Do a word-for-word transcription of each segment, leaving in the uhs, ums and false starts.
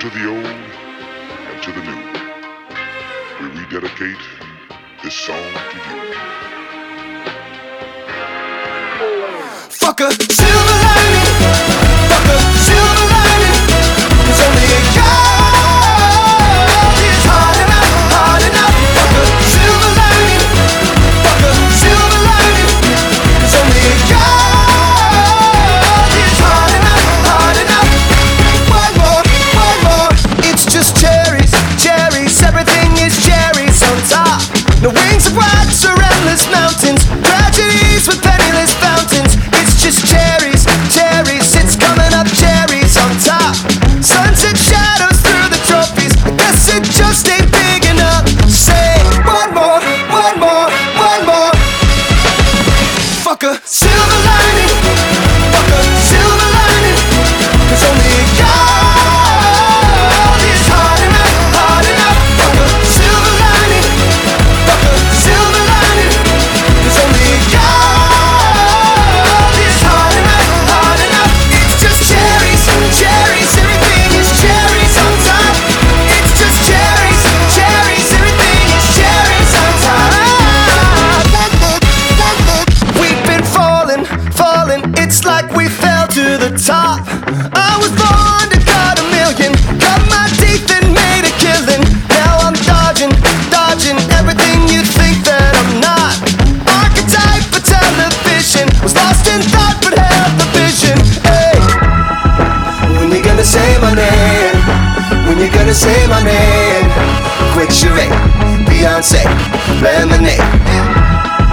to the old and to the new, we rededicate this song to you. Fuck a silver lining, fuck a silver lining, 'cause only God is hard enough, hard enough. Fuck a silver lining, fuck a silver lining, 'cause only God is hard enough, hard enough. One more, one more, it's just cherries, cherries, everything is cherries on top. No wings of rocks or endless mountains, tragedies with penniless fountains. It's just cherries, cherries, it's coming up cherries on top. Sunset shadows through the trophies, I guess it just ain't big enough. Say one more, one more, one more. Fuck a silver lining, fuck a silver lining, 'cause only God is hard enough, hard enough. Fuck a silver lining, fuck a silver lining, 'cause only God is hard enough, hard enough. It's just cherries, cherries, everything is cherries on top. It's just cherries, cherries, everything is cherries on top. We've been falling, falling, it's like we fell to the top. I was born to cut a million, cut my teeth and made a killing. Now I'm dodging, dodging everything you think that I'm not. Archetype for television, was lost in thought but held the vision. Hey, when you gonna say my name? When you gonna say my name? Quick charade, Beyonce, lemonade.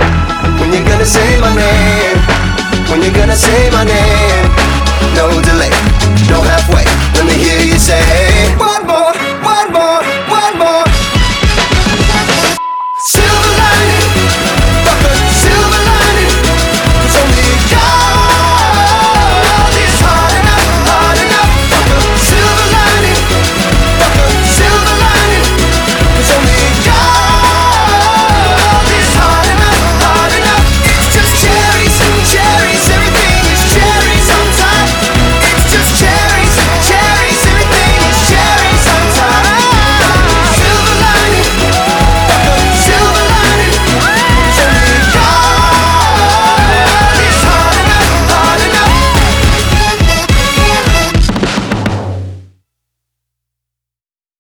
When you gonna say my name? When you gonna say my name? No delay.